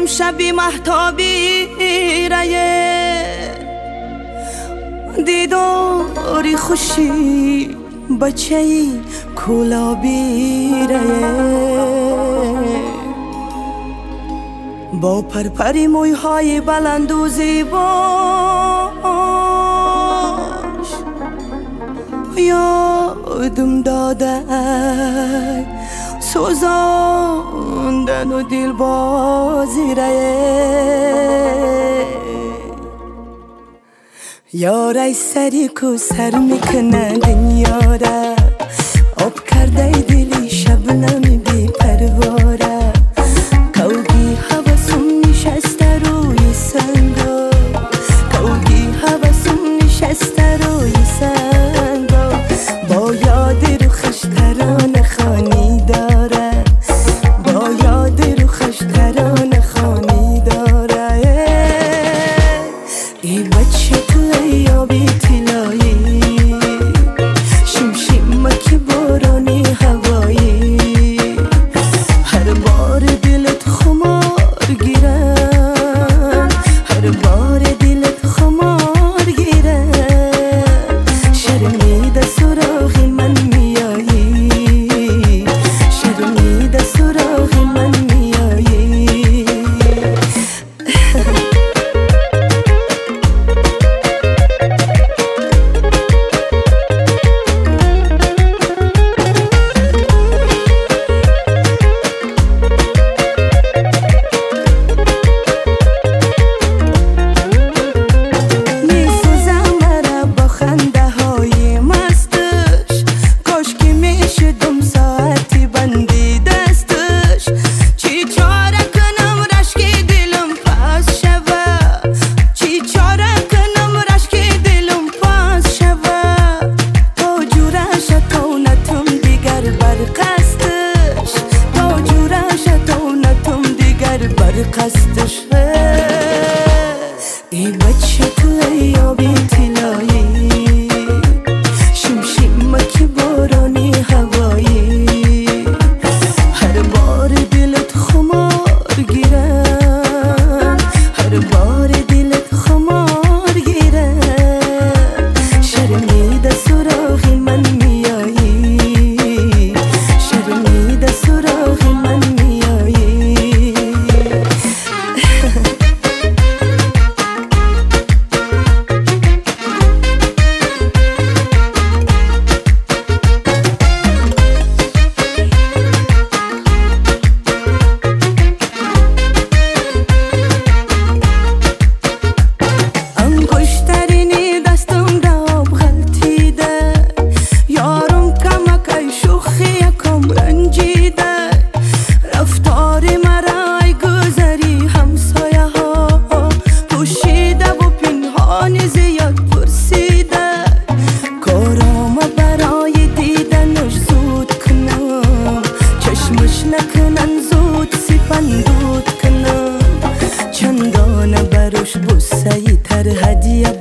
شبی مهتابی رایه دیداری خوشی بچه‌ای کلابی رایه با پرپری مویهای بلند و زیباش یادم داده سوزاندن و دل بازی یارای سری کو سر میکنه دنیا را آب کرده دلی شبنمی بی پرواره کوگی حواسم نشسته روی سنگا کوگی حواسم نشسته روی سنگا با یاد رو خش ترانه خانی داره با یاد رو خش ترانه خانی داره ای بچه تو یابی طلایی شمشیمکی بارانی هوایی هر بار دلت خمار گیرم هر بار دلت خمار گیرم شرمیده سراغ من میایی شرمیده سراغ من میایی قصدش ای بچه تو یابی طلایی شمشیمکی بارانی هوایی هر بار دلت خمار گیرم هر بار دلت خمار گیرم شرمیده سراغ من میایی شرمیده سراغ من میایی نکنن زود سپندود کنم چندان بروش بوسه تر هدیه